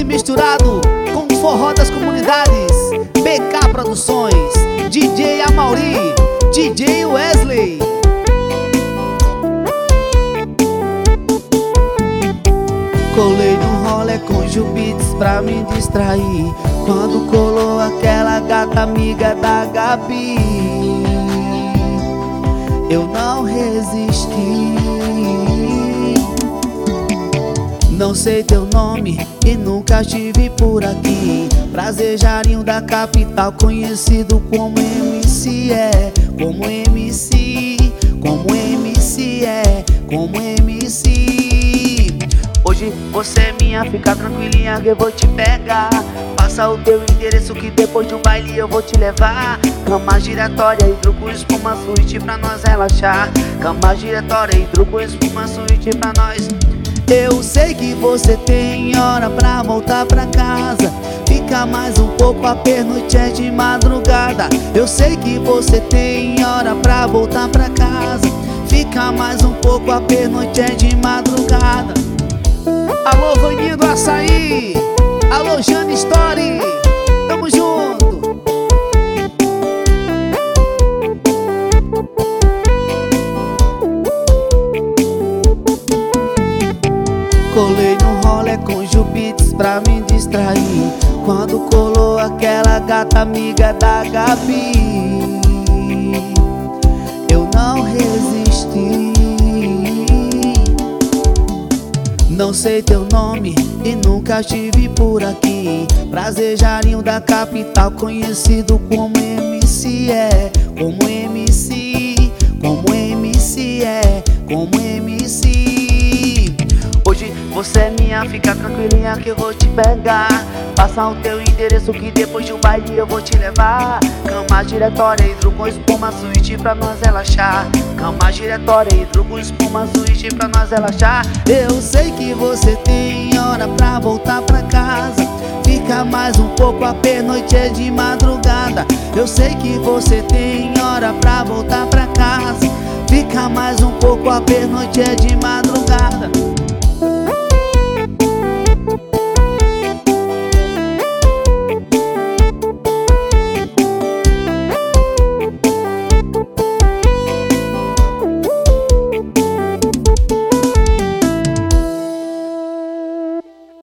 misturado com o forró das comunidades. BK Produções, DJ Amauri, DJ Wesley. Colei no rolê com Jubits pra me distrair, quando colou aquela gata amiga da Gabi. Eu não resisti. Não sei teu nome e nunca estive por aqui. Prazejarinho da capital, conhecido como MC. Como MC, como MC, como MC. Hoje você é minha, fica tranquilinha que eu vou te pegar. Passa o teu endereço que depois do baile eu vou te levar. Cama giratória, hidro com espuma, suíte pra nós relaxar. Cama giratória, hidro com espuma, suíte pra nós. Eu sei que você tem hora pra voltar pra casa. Fica mais um pouco, a pernoite é de madrugada. Eu sei que você tem hora pra voltar pra casa. Fica mais um pouco, a pernoite é de madrugada. Alô, Vaninha do Açaí. Alô, Jane Story. Tamo junto. Colei no rolê com Jubits pra me distrair, quando colou aquela gata amiga da Gabi. Eu não resisti. Não sei teu nome e nunca estive por aqui. Prazejarinho da capital, conhecido como MC. Como MC, como MC, como MC. Hoje você é minha, fica tranquilinha que eu vou te pegar. Passa o teu endereço que depois de um baile eu vou te levar. Cama giratória, hidro com espuma, suíte pra nós relaxar. Cama giratória, hidro com espuma, suíte pra nós relaxar. Eu sei que você tem hora pra voltar pra casa. Fica mais um pouco, a pernoite é de madrugada. Eu sei que você tem hora pra voltar pra casa. Fica mais um pouco, a pernoite é de madrugada.